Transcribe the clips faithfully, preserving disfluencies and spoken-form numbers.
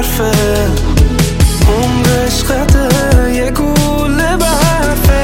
برفه، عمر عشقته یه گوله برفه.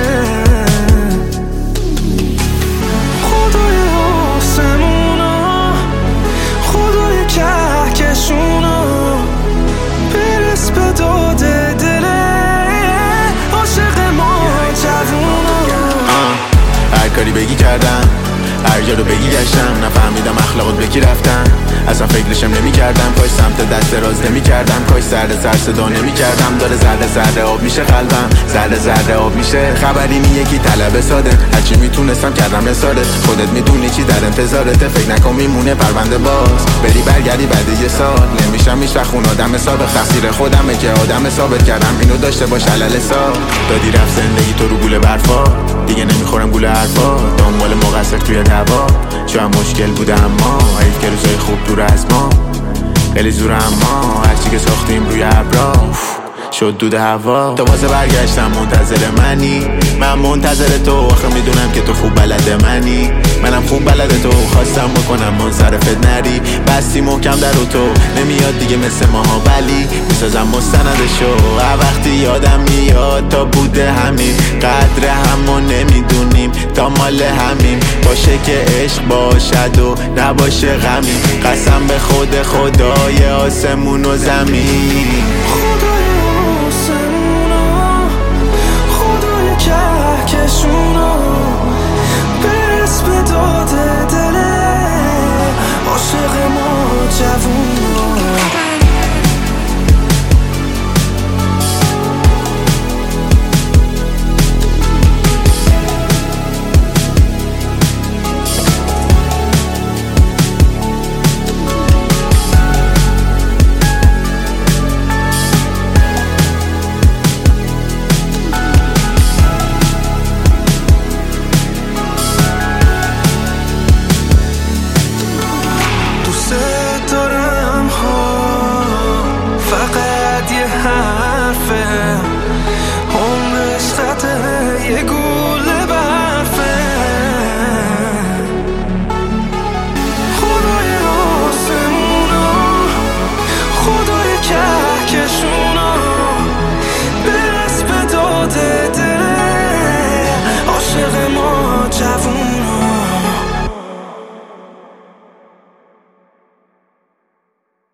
خدای آسمونا، خدای کهکشونا، برس به داد دل عاشق ما جوونا. هر کاری بگی کردم، هر جا رو بگی گشتم، نفهمیدم اخلاقت بکی رفتم، اصلا فکرشم نمی کردم. کاش سمت دست دراز نمی کردم، کاش سرد سر صدا نمی کردم. داره ذره ذره آب میشه قلبم، ذره ذره آب میشه. خبری نی یکی طلب ساده، هرچی میتونستم کردم رسالت. خودت میدونی چی در انتظارته، فکر نکن میمونه پرونده باز. بری برگردی بعد یه سال، نمیشم هیچ وقت اون آدم سابق. تقصیر خودمه که آدم ثابت کردم اینو داشته باش علل سال. دادی رفت زندگی تو رو گوله برفا، دیگه نمیخورم گوله حرفا. دنبال مقصر توی دعوا، شاید مشکل بوده اما حیف که روزای خوب دور از ما. خیلی زور اما هرچی که ساختیم روی ابرا شد دود هوا. تو واسه برگشتم منتظر منی، من منتظر تو. آخه میدونم که تو خوب بلد منی، منم خوب بلد تو. خواستم بکنم منصرفت نری، بستی محکم در و تو. نمیاد دیگه مثل ماها ولی میسازم مستندشو. هر وقتی یادم میاد تا بوده همین، قدر همو نمیدونیم تا مال همین. باشه که عشق باشد و نباشه غمی، قسم به خود خدای آسمون و زمین.